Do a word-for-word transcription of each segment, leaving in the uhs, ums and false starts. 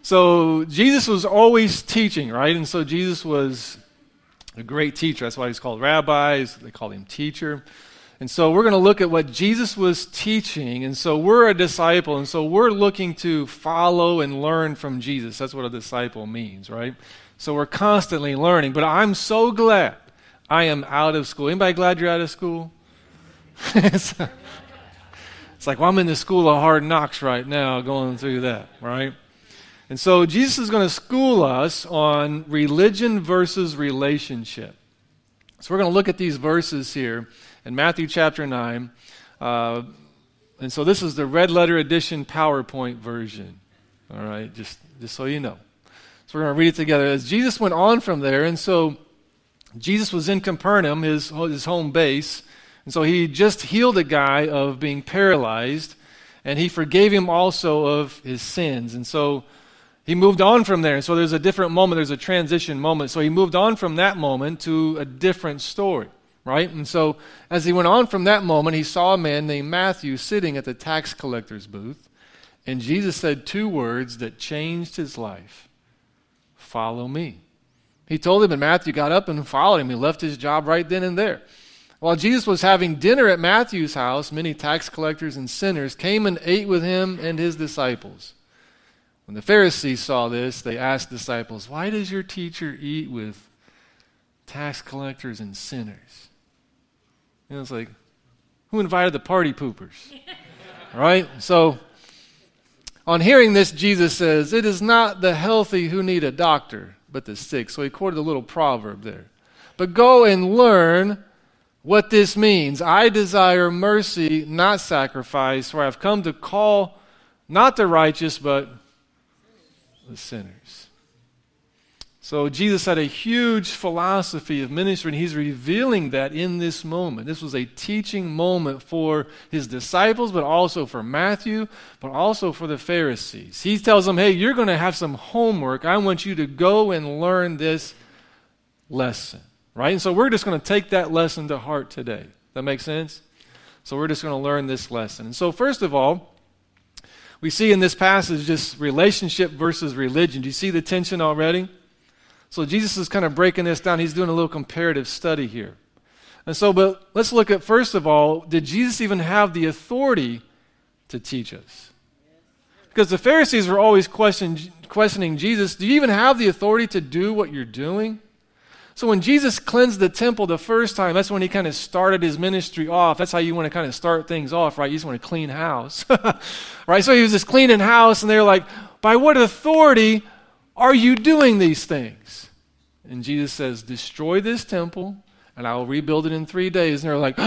So Jesus was always teaching, right? And so Jesus was a great teacher. That's why he's called rabbi. They called him teacher. And so we're going to look at what Jesus was teaching. And so we're a disciple. And so we're looking to follow and learn from Jesus. That's what a disciple means, right? So we're constantly learning. But I'm so glad I am out of school. Anybody glad you're out of school? it's, it's like, well, I'm in the school of hard knocks right now going through that, right? And so Jesus is going to school us on religion versus relationship. So we're going to look at these verses here in Matthew chapter nine. Uh, and so this is the red letter edition PowerPoint version. All right, just, just so you know. So we're going to read it together. As Jesus went on from there, and so Jesus was in Capernaum, his, his home base. And so he just healed a guy of being paralyzed, and he forgave him also of his sins. And so he moved on from there. And so there's a different moment. There's a transition moment. So he moved on from that moment to a different story, right? And so as he went on from that moment, he saw a man named Matthew sitting at the tax collector's booth. And Jesus said two words that changed his life. Follow me. He told him, and Matthew got up and followed him. He left his job right then and there. While Jesus was having dinner at Matthew's house, many tax collectors and sinners came and ate with him and his disciples. When the Pharisees saw this, they asked the disciples, why does your teacher eat with tax collectors and sinners? And it's like, who invited the party poopers? Right? So, on hearing this, Jesus says, it is not the healthy who need a doctor, but the sick. So he quoted a little proverb there. But go and learn what this means. I desire mercy, not sacrifice, for I have come to call not the righteous, but the sinners. So Jesus had a huge philosophy of ministry, and he's revealing that in this moment. This was a teaching moment for his disciples, but also for Matthew, but also for the Pharisees. He tells them, hey, you're going to have some homework. I want you to go and learn this lesson, right? And so we're just going to take that lesson to heart today. That makes sense? So we're just going to learn this lesson. And so first of all, we see in this passage just relationship versus religion. Do you see the tension already? So Jesus is kind of breaking this down. He's doing a little comparative study here. And so, but let's look at, first of all, did Jesus even have the authority to teach us? Because the Pharisees were always question, questioning Jesus, do you even have the authority to do what you're doing? So when Jesus cleansed the temple the first time, that's when he kind of started his ministry off. That's how you want to kind of start things off, right? You just want to clean house. Right? So he was just cleaning house, and they're like, by what authority are you doing these things? And Jesus says, destroy this temple, and I will rebuild it in three days. And they're like,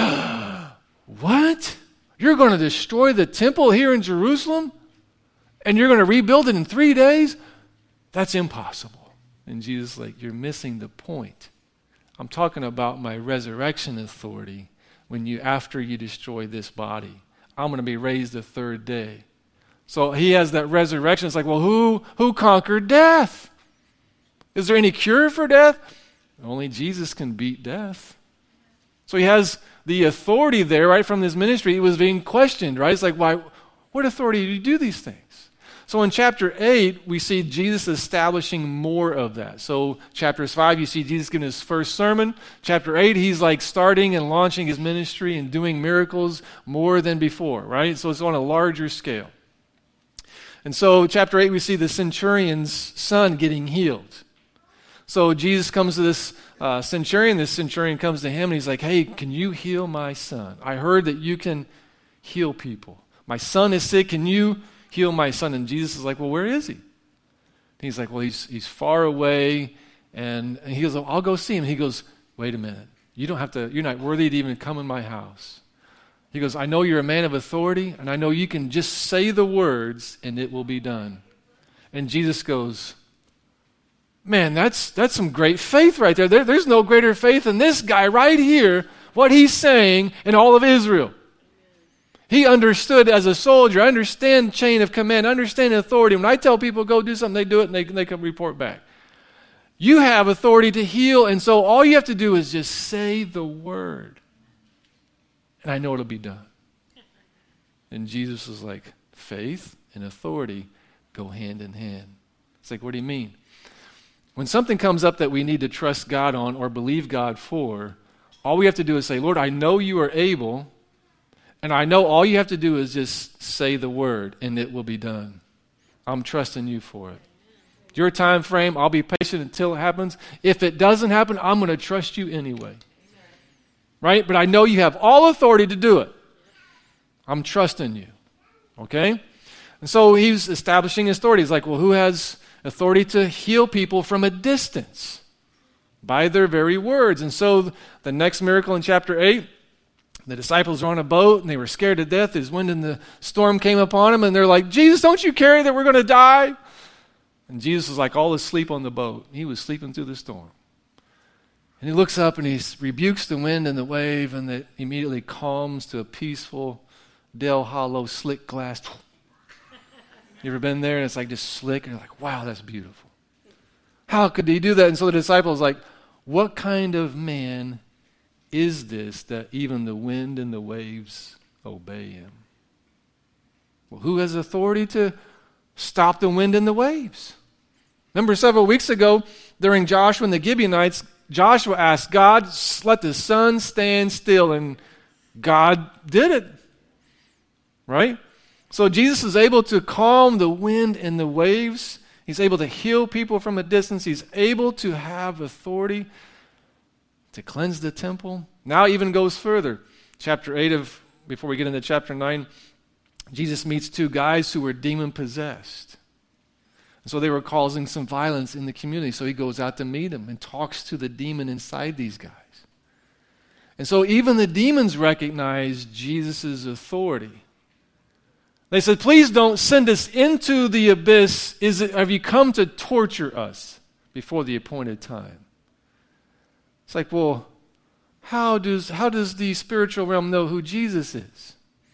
what? You're going to destroy the temple here in Jerusalem? And you're going to rebuild it in three days? That's impossible. And Jesus is like, you're missing the point. I'm talking about my resurrection authority when you, after you destroy this body. I'm going to be raised the third day. So he has that resurrection. It's like, well, who, who conquered death? Is there any cure for death? Only Jesus can beat death. So he has the authority there, right, from his ministry. He was being questioned, right? It's like, why? What authority do you do these things? So in chapter eight, we see Jesus establishing more of that. So chapters five, you see Jesus giving his first sermon. Chapter eight, he's like starting and launching his ministry and doing miracles more than before, right? So it's on a larger scale. And so chapter eight, we see the centurion's son getting healed. So Jesus comes to this uh, centurion. This centurion comes to him and he's like, hey, can you heal my son? I heard that you can heal people. My son is sick. Can you heal my son? And Jesus is like, well, where is he? And he's like, well, he's he's far away. And, and he goes, oh, I'll go see him. He goes, wait a minute. You don't have to, you're not worthy to even come in my house. He goes, I know you're a man of authority, and I know you can just say the words and it will be done. And Jesus goes, man, that's that's some great faith right there. there. There's no greater faith than this guy right here, what he's saying in all of Israel. He understood as a soldier, understand chain of command, understand authority. When I tell people go do something, they do it and they, they can report back. You have authority to heal, and so all you have to do is just say the word. And I know it'll be done. And Jesus was like, faith and authority go hand in hand. It's like, what do you mean? When something comes up that we need to trust God on or believe God for, all we have to do is say, Lord, I know you are able, and I know all you have to do is just say the word, and it will be done. I'm trusting you for it. Your time frame, I'll be patient until it happens. If it doesn't happen, I'm going to trust you anyway. Right? But I know you have all authority to do it. I'm trusting you. Okay? And so he's establishing authority. He's like, well, who has authority to heal people from a distance? By their very words. And so the next miracle in chapter eight, the disciples were on a boat and they were scared to death. His wind and the storm came upon them and they're like, Jesus, don't you care that we're going to die? And Jesus was like all asleep on the boat. He was sleeping through the storm. And he looks up and he rebukes the wind and the wave, and it immediately calms to a peaceful Dale Hollow slick glass. You ever been there and it's like just slick and you're like, wow, that's beautiful. How could he do that? And so the disciples like, what kind of man is this that even the wind and the waves obey him? Well, who has authority to stop the wind and the waves? Remember several weeks ago during Joshua and the Gibeonites, Joshua asked God, let the sun stand still, and God did it. Right? So Jesus is able to calm the wind and the waves. He's able to heal people from a distance. He's able to have authority to cleanse the temple. Now even goes further. Chapter eight of, before we get into chapter nine, Jesus meets two guys who were demon-possessed. And so they were causing some violence in the community. So he goes out to meet them and talks to the demon inside these guys. And so even the demons recognize Jesus' authority. They said, please don't send us into the abyss. Is it, have you come to torture us before the appointed time? It's like, well, how does, how does the spiritual realm know who Jesus is?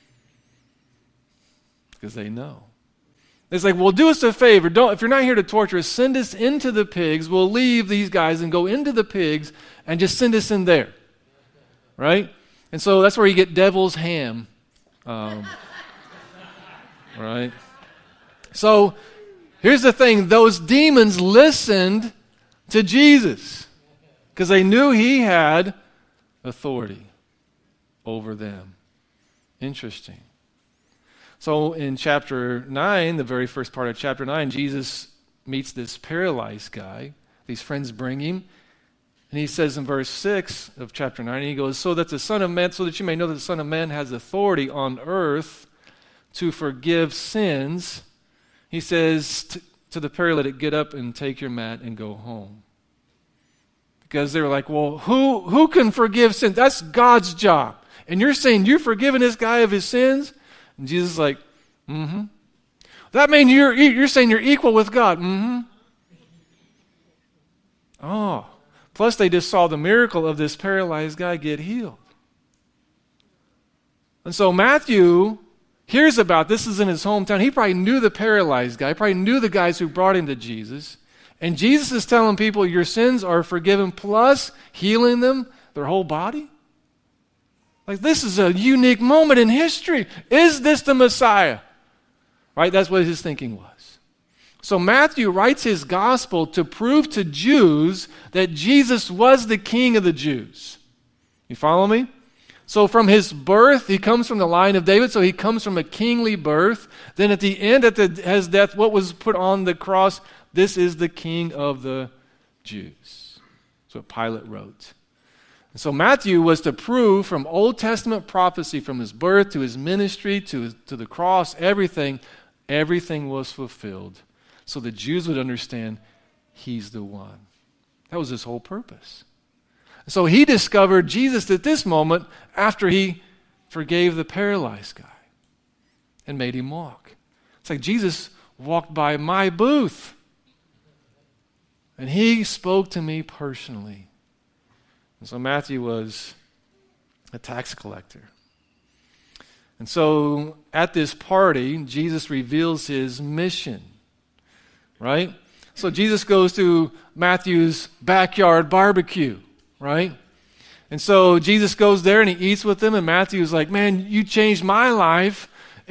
Because they know. It's like, well, do us a favor. Don't, if you're not here to torture us, send us into the pigs. We'll leave these guys and go into the pigs and just send us in there. Right? And so that's where you get devil's ham. Um, right? So here's the thing. Those demons listened to Jesus because they knew he had authority over them. Interesting. So in chapter nine, the very first part of chapter nine, Jesus meets this paralyzed guy. These friends bring him. And he says in verse six of chapter nine, he goes, so that the Son of Man, so that you may know that the Son of Man has authority on earth to forgive sins. He says to, to the paralytic, get up and take your mat and go home. Because they were like, well, who, who can forgive sins? That's God's job. And you're saying you're forgiving this guy of his sins? And Jesus is like, mm-hmm. That means you're, you're saying you're equal with God. Mm-hmm. Oh. Plus they just saw the miracle of this paralyzed guy get healed. And so Matthew hears about this. Is in his hometown. He probably knew the paralyzed guy. He probably knew the guys who brought him to Jesus. And Jesus is telling people your sins are forgiven, plus healing them, their whole body. Like, this is a unique moment in history. Is this the Messiah? Right? That's what his thinking was. So Matthew writes his gospel to prove to Jews that Jesus was the King of the Jews. You follow me? So from his birth, he comes from the line of David, so he comes from a kingly birth. Then at the end, at the, his death, what was put on the cross? This is the King of the Jews. That's what Pilate wrote. And so Matthew was to prove from Old Testament prophecy, from his birth to his ministry to, his, to the cross, everything, everything was fulfilled. So the Jews would understand he's the one. That was his whole purpose. So he discovered Jesus at this moment after he forgave the paralyzed guy and made him walk. It's like Jesus walked by my booth and he spoke to me personally. And so Matthew was a tax collector. And so at this party, Jesus reveals his mission, right? So Jesus goes to Matthew's backyard barbecue, right? And so Jesus goes there and he eats with them, and Matthew's like, man, you changed my life.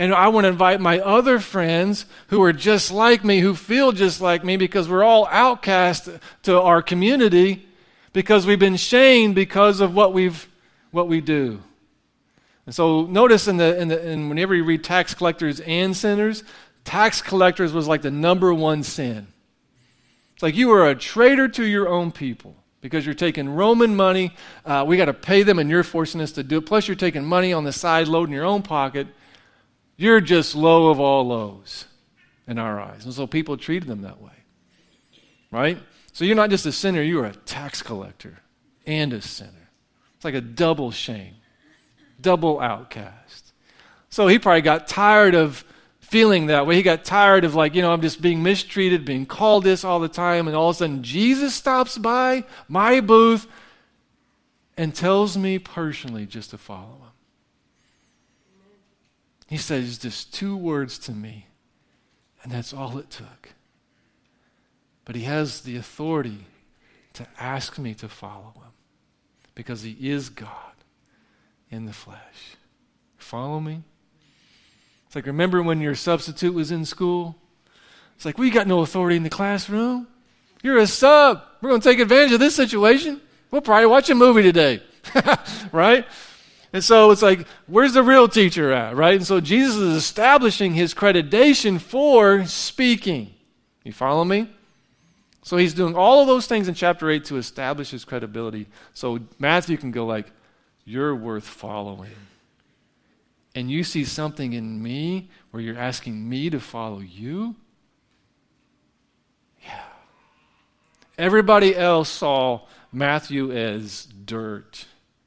And I want to invite my other friends who are just like me, who feel just like me, because we're all outcast to our community because we've been shamed because of what we've what we do. And so notice in the in the in whenever you read tax collectors and sinners, tax collectors was like the number one sin. It's like you are a traitor to your own people because you're taking Roman money. Uh, we got to pay them, and you're forcing us to do it. Plus, you're taking money on the side, loading your own pocket. You're just low of all lows in our eyes. And so people treated them that way. Right? So you're not just a sinner, you're a tax collector and a sinner. It's like a double shame, double outcast. So he probably got tired of feeling that way. He got tired of like, you know, I'm just being mistreated, being called this all the time, and all of a sudden Jesus stops by my booth and tells me personally just to follow him. He says just two words to me, and that's all it took. But he has the authority to ask me to follow him because he is God in the flesh. Follow me? It's like, remember when your substitute was in school? It's like, we got no authority in the classroom. You're a sub. We're going to take advantage of this situation. We'll probably watch a movie today. Right? And so it's like, where's the real teacher at, right? And so Jesus is establishing his accreditation for speaking. You follow me? So he's doing all of those things in chapter eight to establish his credibility. So Matthew can go like, you're worth following. And you see something in me where you're asking me to follow you? Yeah. Everybody else saw Matthew as dirt.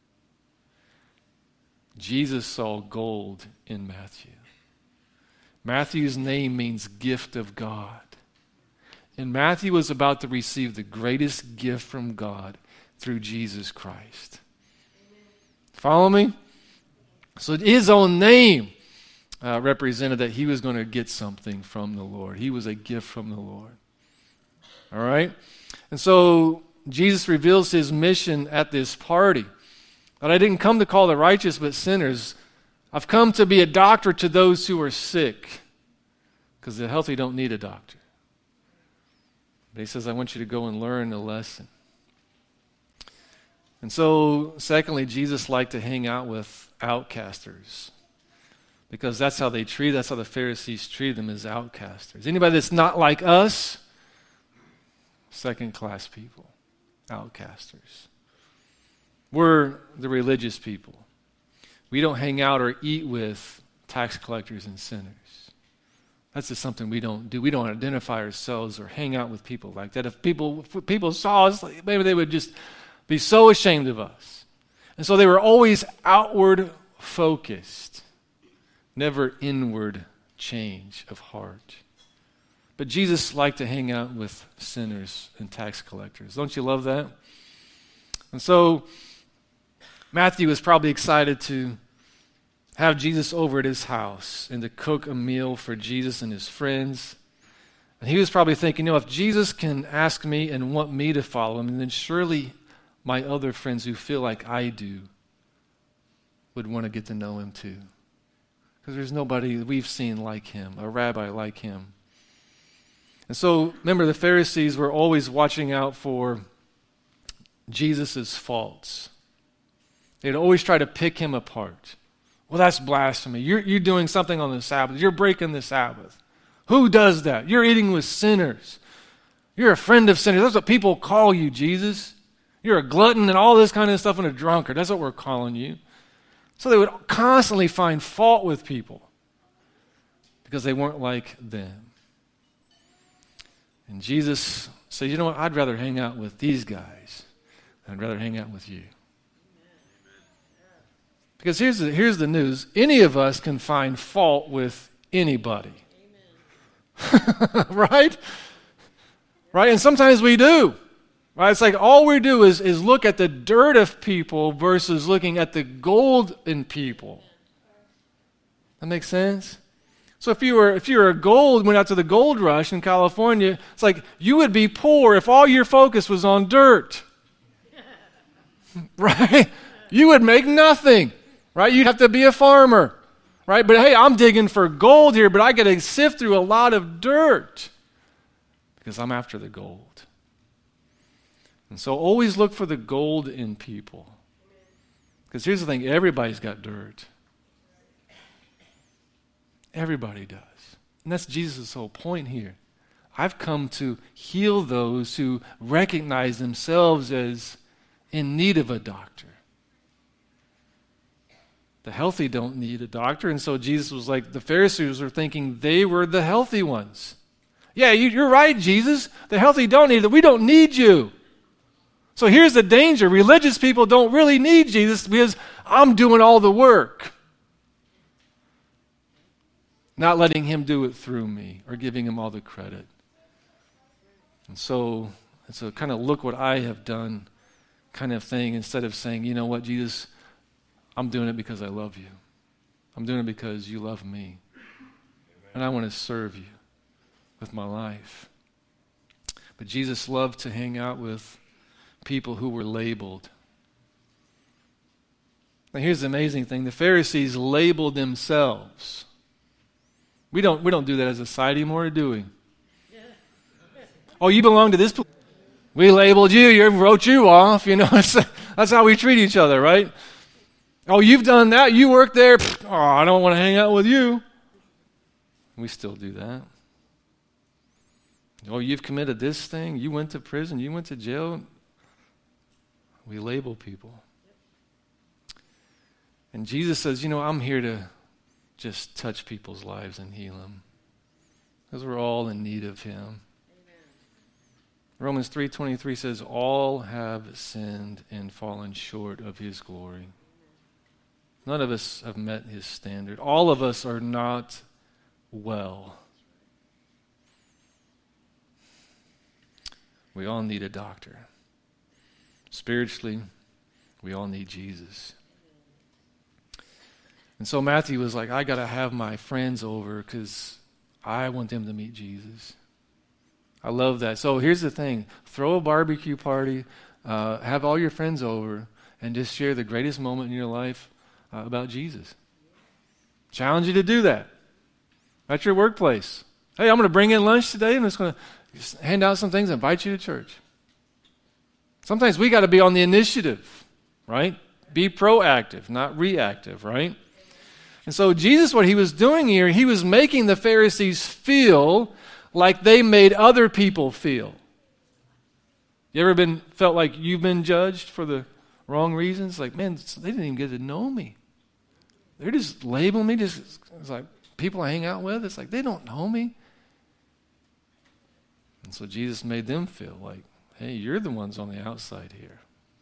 Jesus saw gold in Matthew. Matthew's name means gift of God. And Matthew was about to receive the greatest gift from God through Jesus Christ. Follow me? So his own name uh, represented that he was going to get something from the Lord. He was a gift from the Lord. All right? And so Jesus reveals his mission at this party. But I didn't come to call the righteous but sinners. I've come to be a doctor to those who are sick. Because the healthy don't need a doctor. But he says, I want you to go and learn a lesson. And so, secondly, Jesus liked to hang out with outcasters. Because that's how they treat, that's how the Pharisees treated them, as outcasters. Anybody that's not like us, second-class people, outcasters. We're the religious people. We don't hang out or eat with tax collectors and sinners. That's just something we don't do. We don't identify ourselves or hang out with people like that. If people if people saw us, maybe they would just be so ashamed of us. And so they were always outward focused, never inward change of heart. But Jesus liked to hang out with sinners and tax collectors. Don't you love that? And so Matthew was probably excited to have Jesus over at his house and to cook a meal for Jesus and his friends. And he was probably thinking, you know, if Jesus can ask me and want me to follow him, then surely my other friends who feel like I do would want to get to know him too. Because there's nobody we've seen like him, a rabbi like him. And so, remember, the Pharisees were always watching out for Jesus' faults. They'd always try to pick him apart. Well, that's blasphemy. You're, you're doing something on the Sabbath. You're breaking the Sabbath. Who does that? You're eating with sinners. You're a friend of sinners. That's what people call you, Jesus. You're a glutton and all this kind of stuff and a drunkard. That's what we're calling you. So they would constantly find fault with people because they weren't like them. And Jesus said, you know what? I'd rather hang out with these guys than I'd rather hang out with you. Because here's the, here's the news. Any of us can find fault with anybody. Right? Right? And sometimes we do. Right? It's like all we do is, is look at the dirt of people versus looking at the gold in people. That makes sense? So if you were if you were a gold, went out to the gold rush in California, it's like you would be poor if all your focus was on dirt. Right? You would make nothing. Right? You'd have to be a farmer. right? But hey, I'm digging for gold here, but I got to sift through a lot of dirt because I'm after the gold. And so always look for the gold in people. Because here's the thing, everybody's got dirt. Everybody does. And that's Jesus' whole point here. I've come to heal those who recognize themselves as in need of a doctor. The healthy don't need a doctor. And so Jesus was like, the Pharisees were thinking they were the healthy ones. Yeah, you, you're right, Jesus. The healthy don't need it. We don't need you. So here's the danger. Religious people don't really need Jesus because I'm doing all the work. Not letting him do it through me or giving him all the credit. And so it's a kind of look what I have done kind of thing instead of saying, you know what, Jesus, I'm doing it because I love you. I'm doing it because you love me. And I want to serve you with my life. But Jesus loved to hang out with people who were labeled. Now here's the amazing thing. The Pharisees labeled themselves. We don't, we don't do that as a society anymore, do we? Oh, you belong to this place. We labeled you, you wrote you off. You know, that's how we treat each other, right? Oh, you've done that, you work there. Oh, I don't want to hang out with you. We still do that. Oh, you've committed this thing, you went to prison, you went to jail. We label people. And Jesus says, you know, I'm here to just touch people's lives and heal them. Because we're all in need of him. Amen. Romans three twenty-three says, all have sinned and fallen short of his glory. None of us have met his standard. All of us are not well. We all need a doctor. Spiritually, we all need Jesus. And so Matthew was like, I got to have my friends over because I want them to meet Jesus. I love that. So here's the thing. Throw a barbecue party, uh, have all your friends over, and just share the greatest moment in your life uh, about Jesus. Challenge you to do that at your workplace. Hey, I'm going to bring in lunch today. I'm just going to hand out some things and invite you to church. Sometimes we got to be on the initiative, right? Be proactive, not reactive, right? And so Jesus, what he was doing here, he was making the Pharisees feel like they made other people feel. You ever been felt like you've been judged for the wrong reasons? Like, man, they didn't even get to know me. They're just labeling me. Just it's like people I hang out with. It's like they don't know me. And so Jesus made them feel like, hey, you're the ones on the outside here.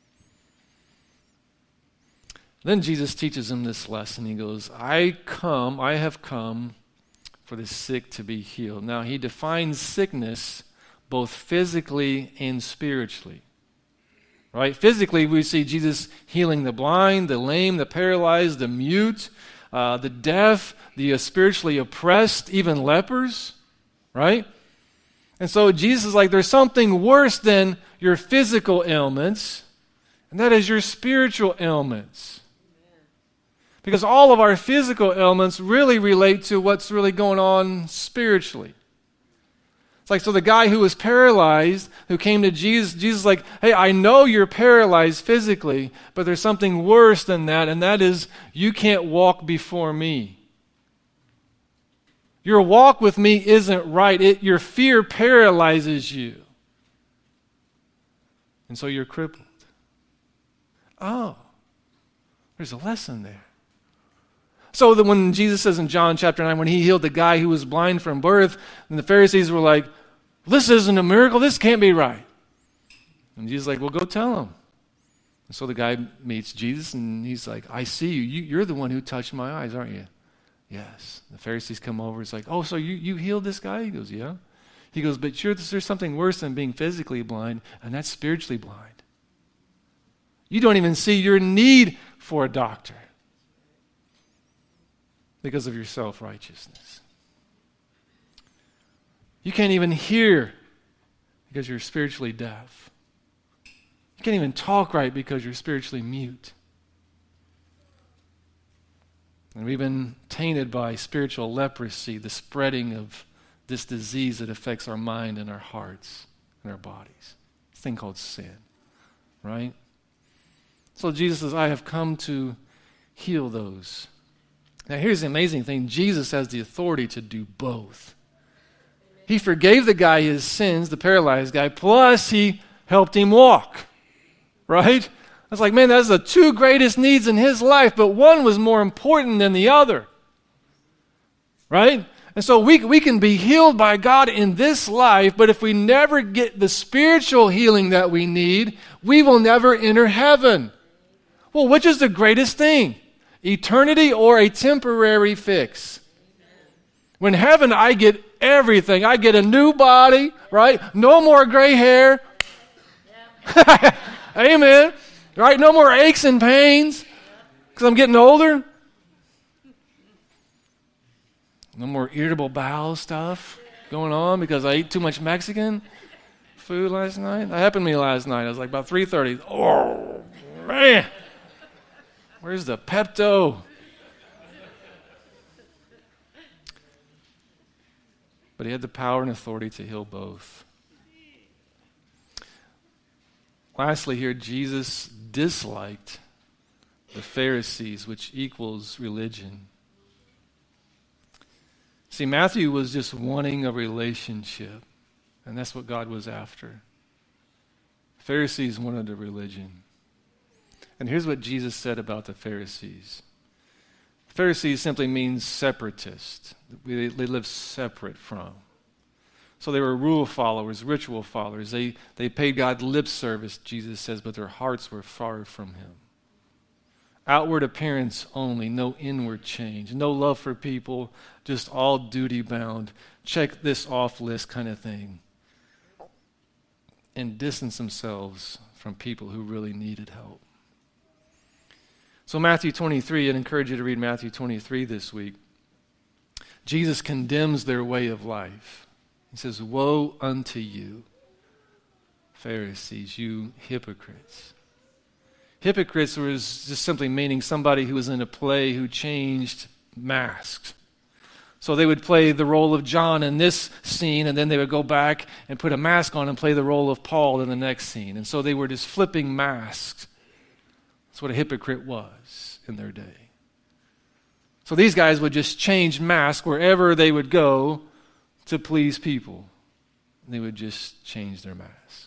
Then Jesus teaches them this lesson. He goes, I come, I have come for the sick to be healed. Now, he defines sickness both physically and spiritually. Right? Physically, we see Jesus healing the blind, the lame, the paralyzed, the mute, uh, the deaf, the uh, spiritually oppressed, even lepers. Right? And so Jesus is like, there's something worse than your physical ailments, and that is your spiritual ailments. Because all of our physical ailments really relate to what's really going on spiritually. It's like, so the guy who was paralyzed, who came to Jesus, Jesus is like, hey, I know you're paralyzed physically, but there's something worse than that, and that is you can't walk before me. Your walk with me isn't right. It, your fear paralyzes you. And so you're crippled. Oh, there's a lesson there. So that when Jesus says in John chapter nine, when he healed the guy who was blind from birth, and the Pharisees were like, this isn't a miracle, this can't be right. And Jesus is like, well, go tell him. And so the guy meets Jesus, and he's like, I see you. you you're the one who touched my eyes, aren't you? Yes. The Pharisees come over, it's like, oh, so you, you healed this guy? He goes, yeah. He goes, but sure, there's something worse than being physically blind, and that's spiritually blind. You don't even see your need for a doctor because of your self-righteousness. You can't even hear because you're spiritually deaf. You can't even talk right because you're spiritually mute. And we've been tainted by spiritual leprosy, the spreading of this disease that affects our mind and our hearts and our bodies. This thing called sin, right? So Jesus says, I have come to heal those. Now here's the amazing thing. Jesus has the authority to do both. He forgave the guy his sins, the paralyzed guy, plus he helped him walk, right? I was like, man, that's the two greatest needs in his life, but one was more important than the other, right? And so we, we can be healed by God in this life, but if we never get the spiritual healing that we need, we will never enter heaven. Well, which is the greatest thing? Eternity or a temporary fix? When heaven, I get everything. I get a new body, right? No more gray hair. Yeah. Amen. Right? No more aches and pains because I'm getting older. No more irritable bowel stuff going on because I ate too much Mexican food last night. That happened to me last night. I was like about three thirty. Oh, man. Where's the Pepto? But he had the power and authority to heal both. Lastly here, Jesus disliked the Pharisees, which equals religion. See, Matthew was just wanting a relationship, and that's what God was after. Pharisees wanted a religion. And here's what Jesus said about the Pharisees. Pharisees simply means separatist. They, they live separate from. So they were rule followers, ritual followers. They, they paid God lip service, Jesus says, but their hearts were far from him. Outward appearance only, no inward change, no love for people, just all duty bound, check this off list kind of thing. And distance themselves from people who really needed help. So Matthew twenty-three, I'd encourage you to read Matthew twenty-three this week. Jesus condemns their way of life. He says, woe unto you, Pharisees, you hypocrites. Hypocrites was just simply meaning somebody who was in a play who changed masks. So they would play the role of John in this scene, and then they would go back and put a mask on and play the role of Paul in the next scene. And so they were just flipping masks. That's what a hypocrite was in their day. So these guys would just change masks wherever they would go to please people. They would just change their mask.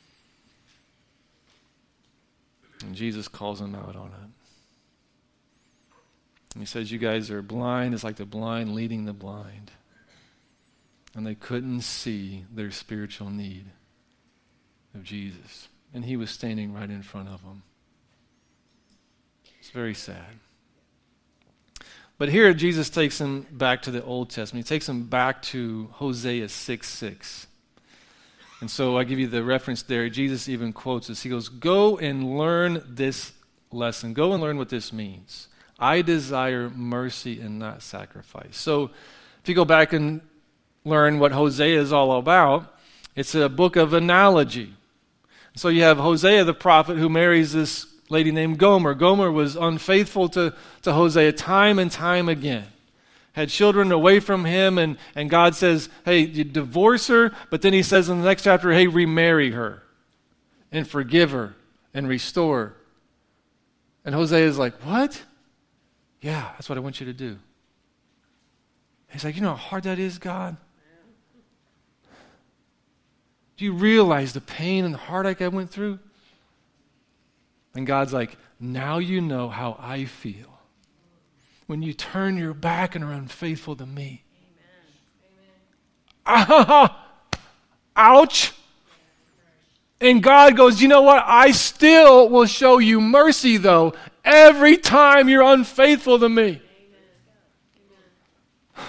And Jesus calls them out on it. And he says, you guys are blind. It's like the blind leading the blind. And they couldn't see their spiritual need of Jesus. And he was standing right in front of them. It's very sad. But here Jesus takes them back to the Old Testament. He takes them back to Hosea six six. And so I give you the reference there. Jesus even quotes this. He goes, go and learn this lesson. Go and learn what this means. I desire mercy and not sacrifice. So if you go back and learn what Hosea is all about, it's a book of analogy. So you have Hosea the prophet who marries this lady named Gomer. Gomer was unfaithful to, to Hosea time and time again. Had children away from him, and, and God says, hey, you divorce her, but then he says in the next chapter, hey, remarry her and forgive her and restore her. And Hosea is like, what? Yeah, that's what I want you to do. He's like, you know how hard that is, God? Do you realize the pain and the heartache I went through? And God's like, now you know how I feel when you turn your back and are unfaithful to me. Amen. Amen. Ouch. And God goes, you know what? I still will show you mercy, though, every time you're unfaithful to me. Amen.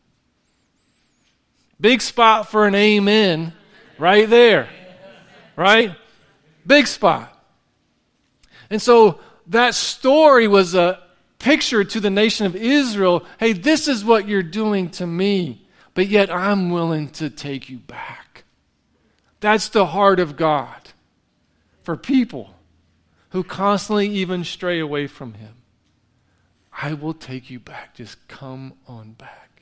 Big spot for an amen right there. Right? Big spot. And so that story was a picture to the nation of Israel. Hey, this is what you're doing to me, but yet I'm willing to take you back. That's the heart of God for people who constantly even stray away from him. I will take you back. Just come on back.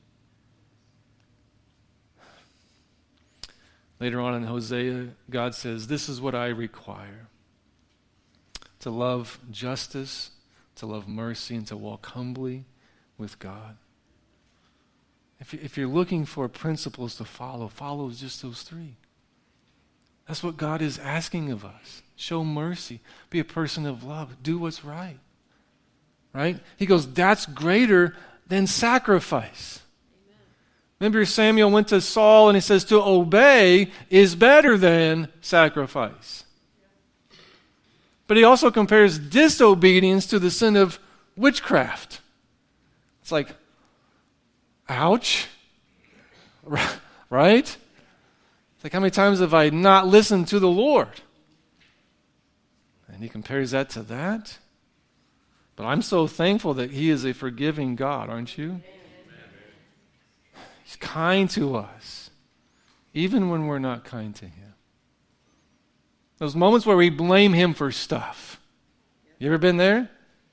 Later on in Hosea, God says, this is what I require. To love justice, to love mercy, and to walk humbly with God. If, you, if you're looking for principles to follow, follow just those three. That's what God is asking of us. Show mercy. Be a person of love. Do what's right. Right? He goes, that's greater than sacrifice. Amen. Remember Samuel went to Saul and he says to obey is better than sacrifice. But he also compares disobedience to the sin of witchcraft. It's like, ouch. Right? It's like, how many times have I not listened to the Lord? And he compares that to that. But I'm so thankful that he is a forgiving God, aren't you? Amen. He's kind to us, even when we're not kind to him. Those moments where we blame him for stuff. You ever been there?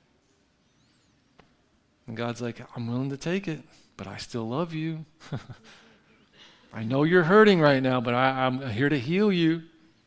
And God's like, I'm willing to take it, but I still love you. I know you're hurting right now, but I, I'm here to heal you.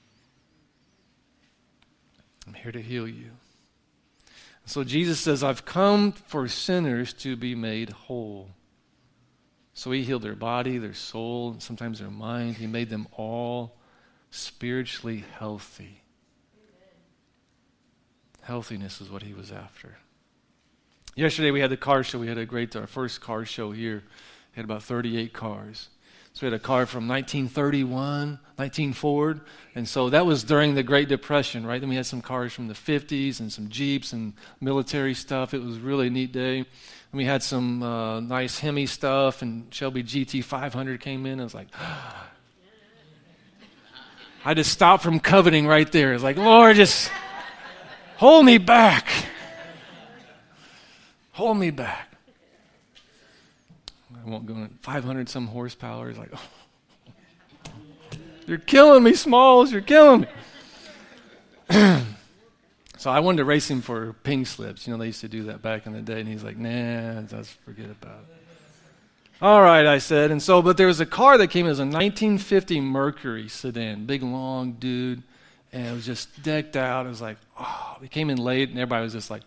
I'm here to heal you. So Jesus says, I've come for sinners to be made whole. So he healed their body, their soul, and sometimes their mind. He made them all spiritually healthy. Amen. Healthiness is what he was after. Yesterday we had the car show. We had a great, our first car show here. We had about thirty-eight cars. So we had a car from nineteen thirty-one, nineteen Ford, and so that was during the Great Depression, right? Then we had some cars from the fifties and some Jeeps and military stuff. It was really a neat day. And we had some uh, nice Hemi stuff, and Shelby G T five hundred came in. I was like, I just stopped from coveting right there. It's like, Lord, just hold me back. Hold me back. I won't go in. five hundred some horsepower. It's like, oh, you're killing me, Smalls. You're killing me. So I wanted to race him for pink slips. You know, they used to do that back in the day. And he's like, nah, just forget about it. All right, I said. And so, but there was a car that came. It was a nineteen fifty Mercury sedan. Big, long dude. And it was just decked out. It was like, oh, he came in late. And everybody was just like,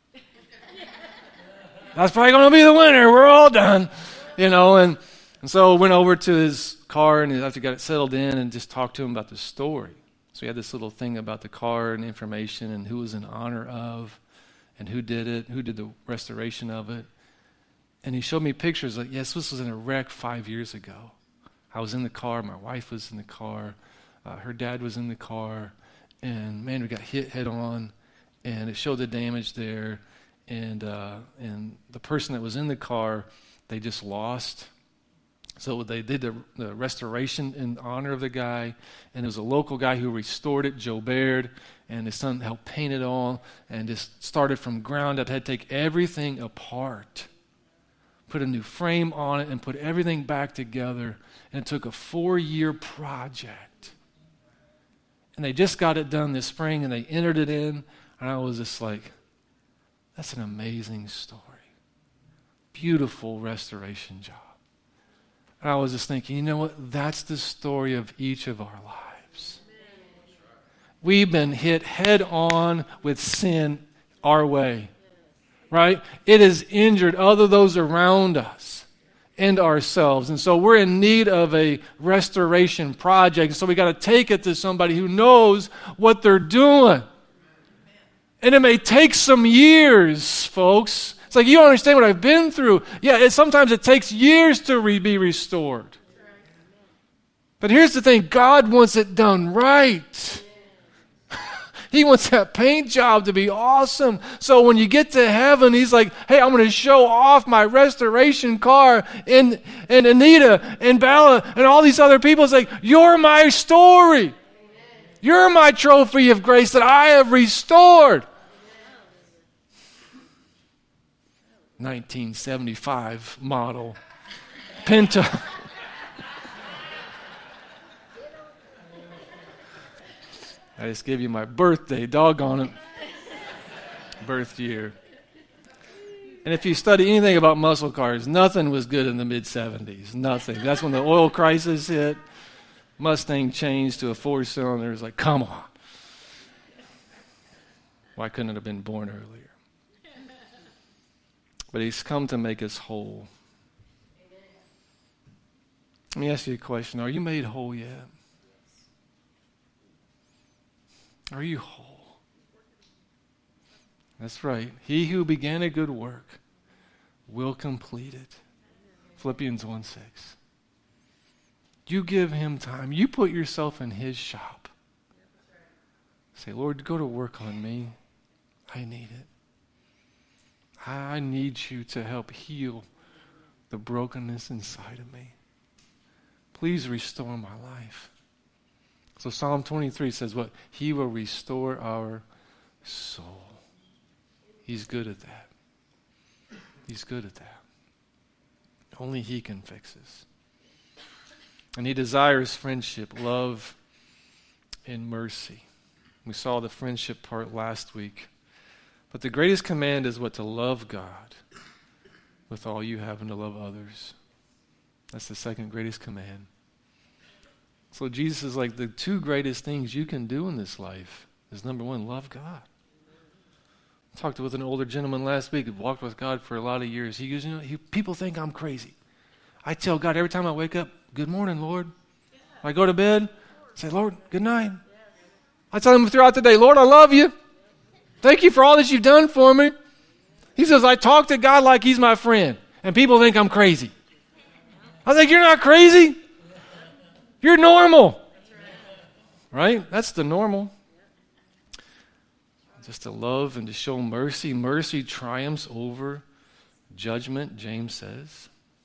that's probably going to be the winner. We're all done. You know, and, and so I went over to his car and after got it settled in and just talked to him about the story. So he had this little thing about the car and information and who was in honor of and who did it, who did the restoration of it. And he showed me pictures like, yes, this was in a wreck five years ago. I was in the car. My wife was in the car. Uh, her dad was in the car. And, man, we got hit head on. And it showed the damage there. And uh, and the person that was in the car, they just lost. So they did the, the restoration in honor of the guy. And there was a local guy who restored it, Joe Baird. And his son helped paint it all. And just started from ground up. Had to take everything apart. Put a new frame on it and put everything back together. And it took a four-year project. And they just got it done this spring. And they entered it in. And I was just like, that's an amazing story. Beautiful restoration job. And I was just thinking, you know what? That's the story of each of our lives. We've been hit head on with sin our way. Right? It has injured other those around us and ourselves. And so we're in need of a restoration project. So we got to take it to somebody who knows what they're doing. And it may take some years, folks. It's like, you don't understand what I've been through. Yeah, it, sometimes it takes years to re- be restored. But here's the thing. God wants it done right. He wants that paint job to be awesome. So when you get to heaven, he's like, hey, I'm going to show off my restoration car. And, and Anita and Bella and all these other people. It's like, you're my story. You're my trophy of grace that I have restored. nineteen seventy-five model Pinto. I just gave you my birthday, doggone it. Birth year. And if you study anything about muscle cars, nothing was good in the mid-seventies. Nothing. That's when the oil crisis hit. Mustang changed to a four-cylinder. It's like, come on. Why couldn't it have been born earlier? But he's come to make us whole. Let me ask you a question. Are you made whole yet? Are you whole? That's right. He who began a good work will complete it. Philippians one six. You give him time. You put yourself in his shop. Say, Lord, go to work on me. I need it. I need you to help heal the brokenness inside of me. Please restore my life. So Psalm twenty-three says what? He will restore our soul. He's good at that. He's good at that. Only he can fix us. And he desires friendship, love, and mercy. We saw the friendship part last week. But the greatest command is what? To love God with all you have and to love others. That's the second greatest command. So Jesus is like, the two greatest things you can do in this life is number one, love God. I talked with an older gentleman last week who walked with God for a lot of years. He goes, you know, he, people think I'm crazy. I tell God every time I wake up, good morning, Lord. I go to bed, I say, Lord, good night. I tell him throughout the day, Lord, I love you. Thank you for all that you've done for me. He says, I talk to God like he's my friend, and people think I'm crazy. I think, you're not crazy. You're normal. Right? That's the normal. Just to love and to show mercy. Mercy triumphs over judgment, James says.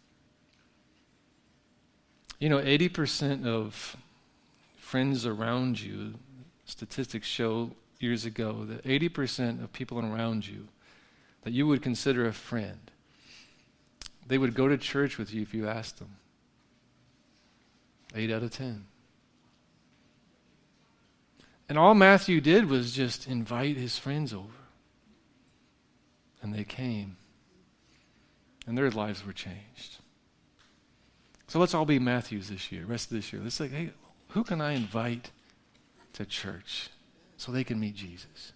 You know, eighty percent of friends around you, statistics show years ago that eighty percent of people around you that you would consider a friend, they would go to church with you if you asked them. Eight out of ten. And all Matthew did was just invite his friends over. And they came. And their lives were changed. So let's all be Matthews this year, rest of this year. Let's say, hey, who can I invite to church so they can meet Jesus?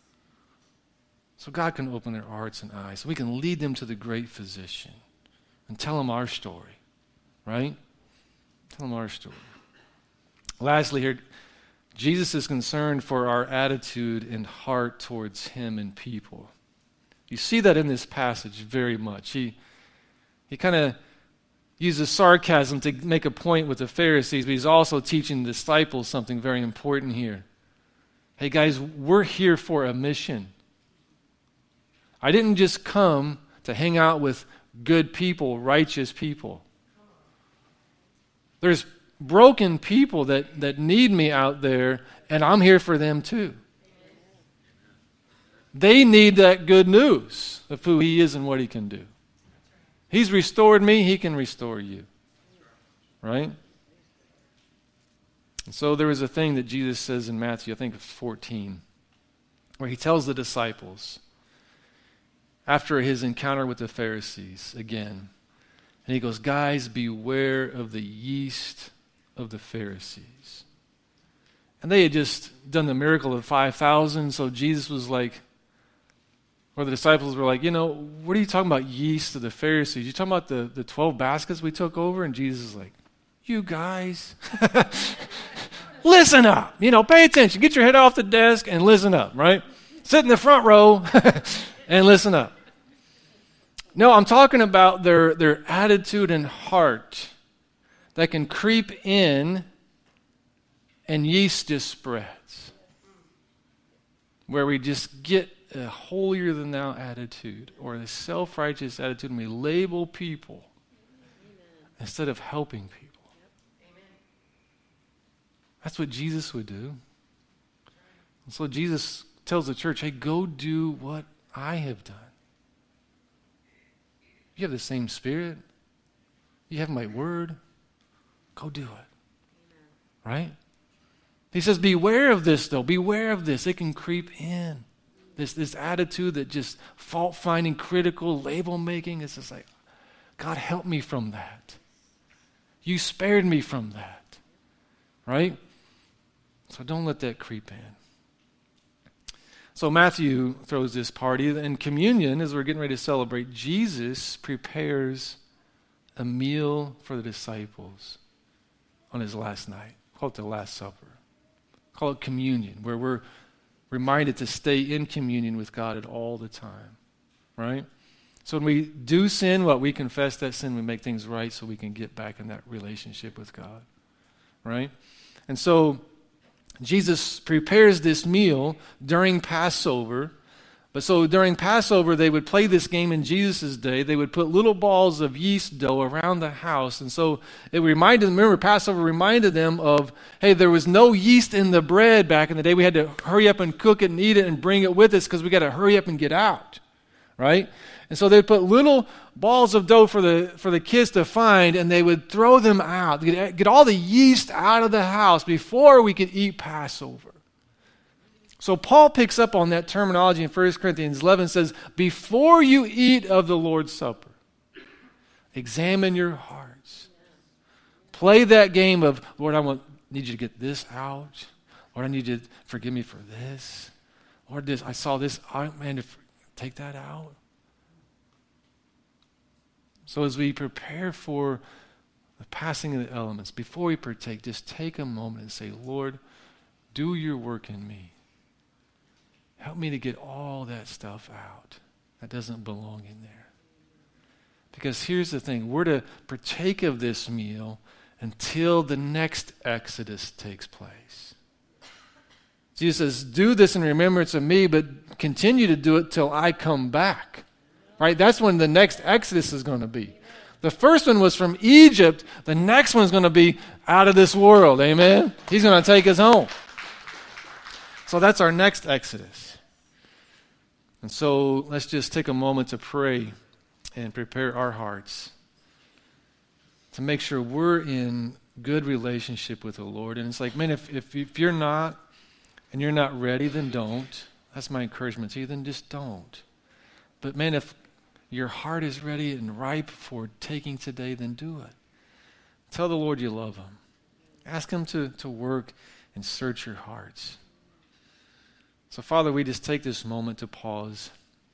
So God can open their hearts and eyes, so we can lead them to the great physician and tell them our story, right? Tell them our story. Lastly here, Jesus is concerned for our attitude and heart towards him and people. You see that in this passage very much. He, he kind of uses sarcasm to make a point with the Pharisees, but he's also teaching the disciples something very important here. Hey guys, we're here for a mission. I didn't just come to hang out with good people, righteous people. There's broken people that, that need me out there, and I'm here for them too. They need that good news of who he is and what he can do. He's restored me, he can restore you. Right? And so there is a thing that Jesus says in Matthew, I think it's fourteen, where he tells the disciples, after his encounter with the Pharisees again, and he goes, guys, beware of the yeast of the Pharisees. And they had just done the miracle of five thousand, so Jesus was like, or the disciples were like, you know, what are you talking about, yeast of the Pharisees? You talking about the, the twelve baskets we took over? And Jesus is like, you guys, listen up. You know, pay attention. Get your head off the desk and listen up, right? Sit in the front row and listen up. No, I'm talking about their, their attitude and heart that can creep in and yeast just spreads. Where we just get a holier-than-thou attitude or a self-righteous attitude and we label people instead of helping people. That's what Jesus would do. And so Jesus tells the church, hey, go do what I have done. You have the same Spirit. You have my word. Go do it. Right? He says, beware of this, though. Beware of this. It can creep in. This, this attitude that just fault-finding, critical, label-making, it's just like, God, help me from that. You spared me from that, right? So don't let that creep in. So Matthew throws this party, and communion, as we're getting ready to celebrate, Jesus prepares a meal for the disciples on his last night. Call it the Last Supper. Call it communion, where we're reminded to stay in communion with God at all the time, right? So when we do sin, what? We confess that sin, we make things right so we can get back in that relationship with God, right? And so Jesus prepares this meal during Passover. But so during Passover, they would play this game in Jesus' day. They would put little balls of yeast dough around the house. And so it reminded them, remember, Passover reminded them of, hey, there was no yeast in the bread back in the day. We had to hurry up and cook it and eat it and bring it with us because we got to hurry up and get out, right? And so they'd put little balls of dough for the for the kids to find, and they would throw them out, get, get all the yeast out of the house before we could eat Passover. So Paul picks up on that terminology in First Corinthians eleven, says, before you eat of the Lord's Supper, examine your hearts. Play that game of, Lord, I want need you to get this out. Lord, I need you to forgive me for this. Lord, this I saw this. I, man, take that out. So as we prepare for the passing of the elements, before we partake, just take a moment and say, Lord, do your work in me. Help me to get all that stuff out that doesn't belong in there. Because here's the thing, we're to partake of this meal until the next Exodus takes place. Jesus says, do this in remembrance of me, but continue to do it till I come back. Right? That's when the next Exodus is going to be. The first one was from Egypt. The next one's going to be out of this world. Amen? He's going to take us home. So that's our next Exodus. And so let's just take a moment to pray and prepare our hearts to make sure we're in good relationship with the Lord. And it's like, man, if, if, if you're not and you're not ready, then don't. That's my encouragement to you. Then just don't. But man, if your heart is ready and ripe for taking today, then do it. Tell the Lord you love him. Ask him to, to work and search your hearts. So Father, we just take this moment to pause,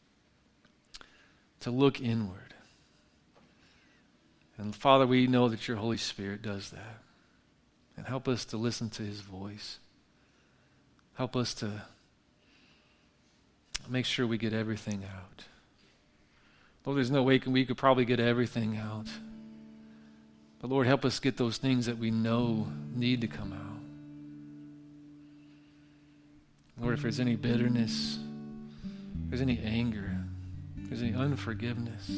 to look inward. And Father, we know that your Holy Spirit does that. And help us to listen to his voice. Help us to make sure we get everything out. Lord, there's no way we could probably get everything out. But Lord, help us get those things that we know need to come out. Lord, if there's any bitterness, if there's any anger, if there's any unforgiveness,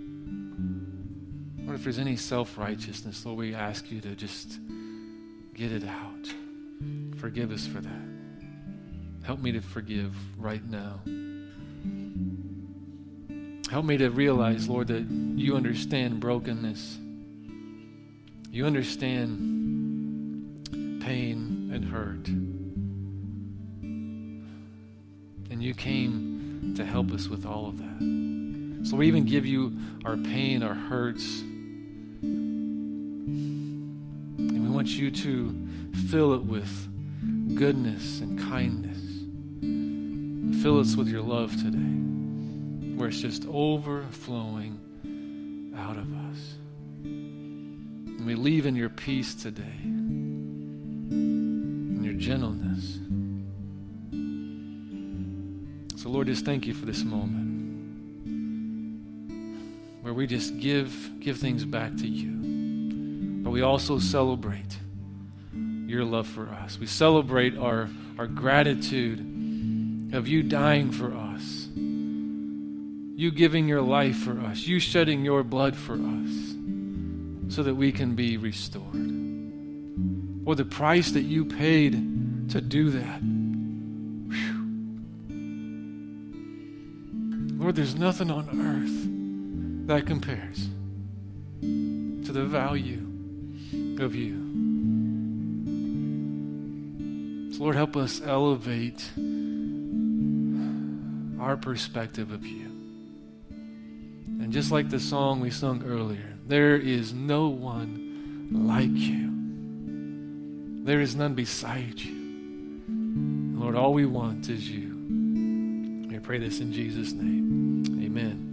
Lord, if there's any self-righteousness, Lord, we ask you to just get it out. Forgive us for that. Help me to forgive right now. Help me to realize, Lord, that you understand brokenness. You understand pain and hurt. And you came to help us with all of that. So we even give you our pain, our hurts. And we want you to fill it with goodness and kindness. And fill us with your love today, where it's just overflowing out of us. And we leave in your peace today, in your gentleness. So Lord, just thank you for this moment where we just give, give things back to you. But we also celebrate your love for us. We celebrate our, our gratitude of you dying for us. You giving your life for us. You shedding your blood for us so that we can be restored. Or the price that you paid to do that. Whew. Lord, there's nothing on earth that compares to the value of you. So Lord, help us elevate our perspective of you. And just like the song we sung earlier, there is no one like you. There is none beside you. Lord, all we want is you. We pray this in Jesus' name. Amen.